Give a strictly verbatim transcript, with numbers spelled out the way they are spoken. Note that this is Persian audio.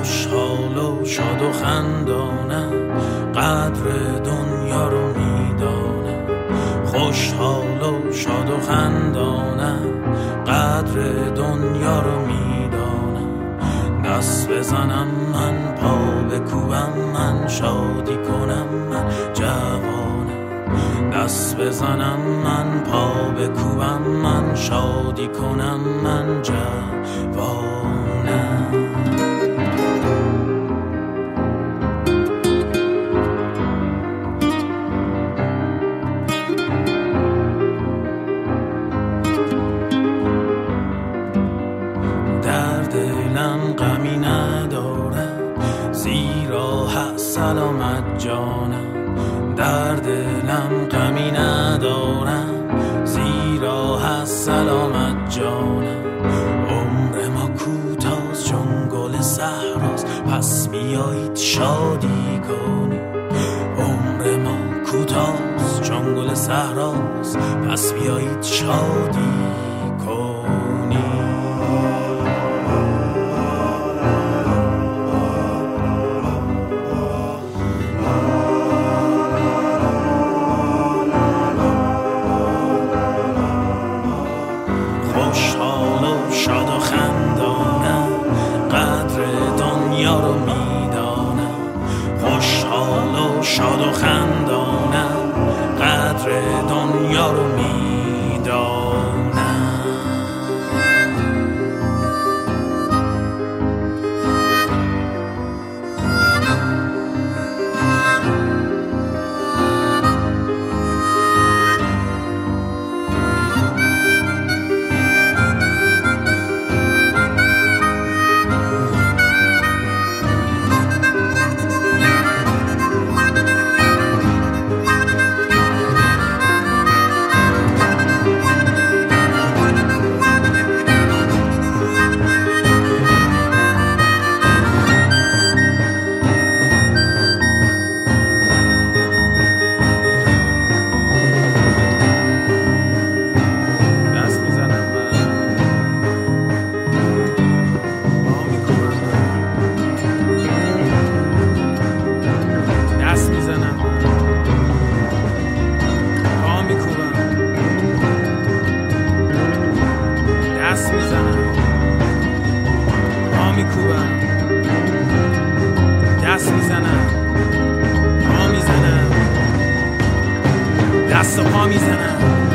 خوشحال و شاد و خندانم، قدر دنیا رو میدانم. خوشحال و شاد و خندانم، قدر دنیا رو میدانم. دست بزنم من، پا بکوبم من، شادی کنم من جوانم. دست بزنم من، پا بکوبم من، شادی کنم من جوانم. دلم غمی ندارم، زیرا هست سلامت جانم. در دلم غمی ندارم، زیرا هست سلامت جانم. عمر ما کوتاست چون گل صحراست، پس بیایید شادی کنیم. عمر ما کوتاست چون گل صحراست، پس بیایید شادی کنیم. خوشحال و شاد و خندانم، قدر دنیا رو میدانم. خوشحال و شاد و خندانم، قدر دنیا رو میدانم. دست میزنم، پا میزنم، دست و پا میزنم.